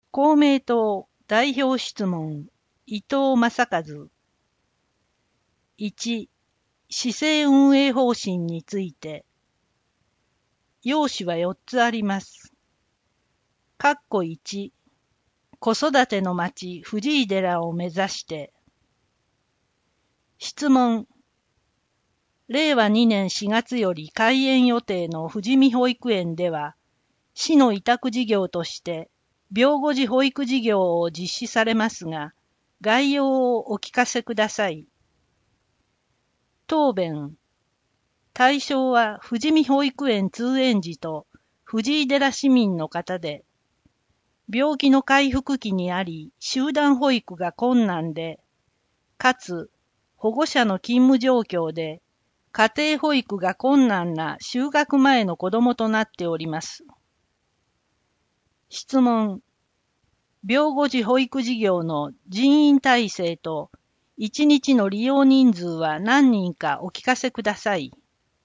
公明党代表質問、伊藤正和。1、市政運営方針について。要旨は4つあります。1、子育ての町藤井寺を目指して。質問。令和2年4月より開園予定の富士見保育園では、市の委託事業として、病後児保育事業を実施されますが、概要をお聞かせください。答弁。対象は富士見保育園通園児と藤井寺市民の方で、病気の回復期にあり、集団保育が困難で、かつ保護者の勤務状況で、家庭保育が困難な就学前の子供となっております。質問。病後児保育事業の人員体制と1日の利用人数は何人かお聞かせください。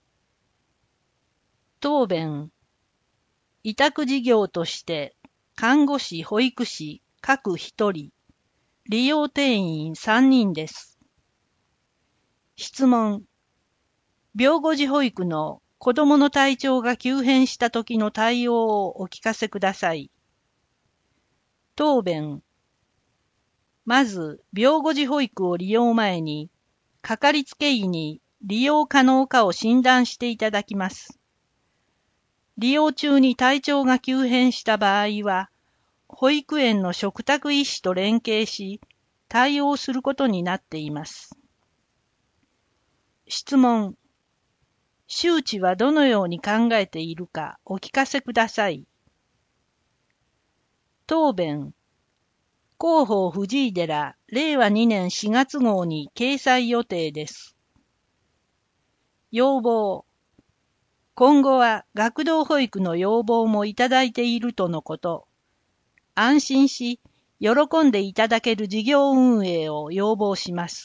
答弁。委託事業として看護師・保育士各1人、利用定員3人です。質問。病後児保育の子供の体調が急変した時の対応をお聞かせください。答弁。まず、病後児保育を利用前に、かかりつけ医に利用可能かを診断していただきます。利用中に体調が急変した場合は、保育園の嘱託医師と連携し、対応することになっています。質問。周知はどのように考えているかお聞かせください。答弁。広報藤井寺令和2年4月号に掲載予定です。要望。今後は学童保育の要望もいただいているとのこと。安心し、喜んでいただける事業運営を要望します。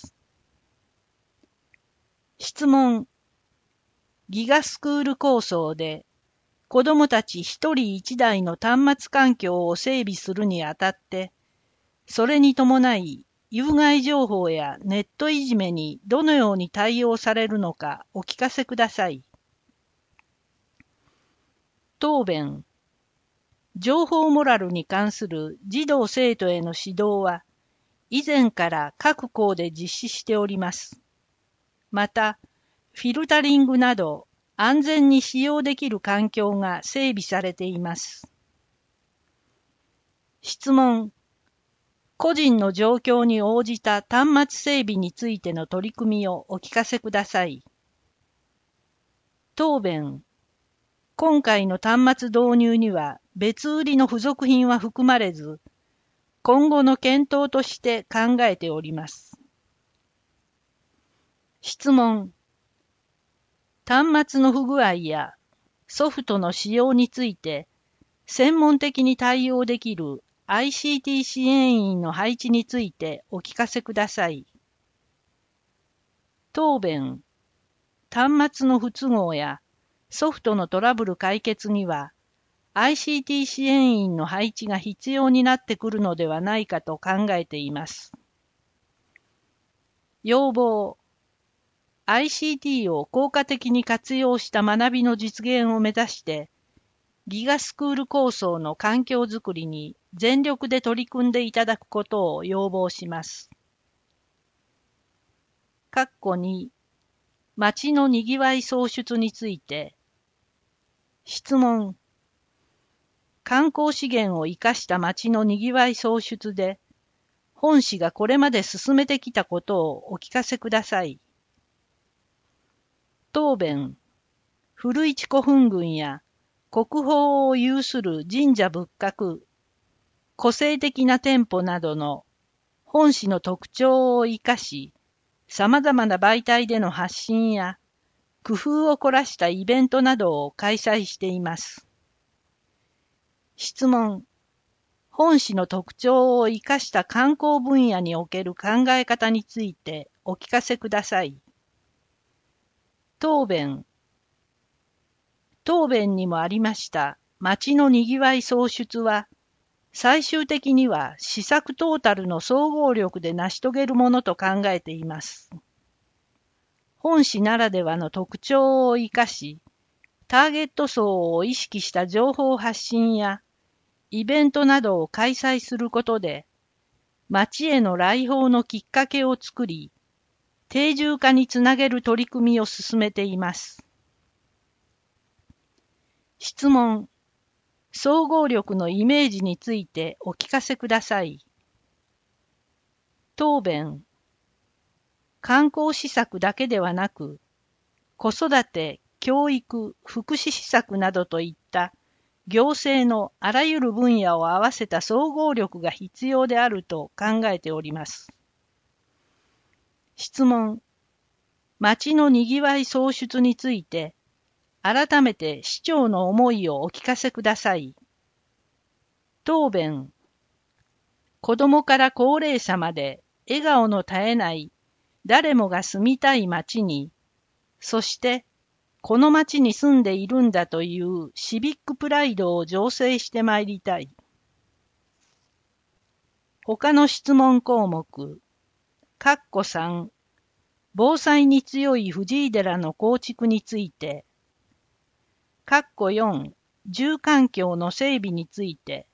質問。ギガスクール構想で、子どもたち一人一台の端末環境を整備するにあたって、それに伴い、有害情報やネットいじめにどのように対応されるのかお聞かせください。答弁。情報モラルに関する児童生徒への指導は、以前から各校で実施しております。また、フィルタリングなど安全に使用できる環境が整備されています。質問。個人の状況に応じた端末整備についての取り組みをお聞かせください。答弁。今回の端末導入には別売りの付属品は含まれず、今後の検討として考えております。質問。端末の不具合やソフトの使用について、専門的に対応できる ICT 支援員の配置についてお聞かせください。答弁。端末の不都合やソフトのトラブル解決には、ICT 支援員の配置が必要になってくるのではないかと考えています。要望。ICT を効果的に活用した学びの実現を目指して、ギガスクール構想の環境づくりに全力で取り組んでいただくことを要望します。2、街のにぎわい創出について。質問。観光資源を生かした街のにぎわい創出で、本市がこれまで進めてきたことをお聞かせください。答弁。古市古墳群や国宝を有する神社仏閣、個性的な店舗などの本市の特徴を生かし、様々な媒体での発信や工夫を凝らしたイベントなどを開催しています。質問。本市の特徴を生かした観光分野における考え方についてお聞かせください。答弁。答弁にもありました街のにぎわい創出は、 最終的には施策トータルの総合力で成し遂げるものと考えています。本市ならではの特徴を生かし、ターゲット層を意識した情報発信やイベントなどを開催することで、町への来訪のきっかけを作り、定住化につなげる取り組みを進めています。質問。総合力のイメージについてお聞かせください。答弁。観光施策だけではなく、子育て、教育、福祉施策などといった行政のあらゆる分野を合わせた総合力が必要であると考えております。質問。町のにぎわい創出について、改めて市長の思いをお聞かせください。答弁。子どもから高齢者まで笑顔の絶えない誰もが住みたい町に、そしてこの町に住んでいるんだというシビックプライドを醸成してまいりたい。他の質問項目。3、防災に強い藤井寺の構築について。4、住環境の整備について。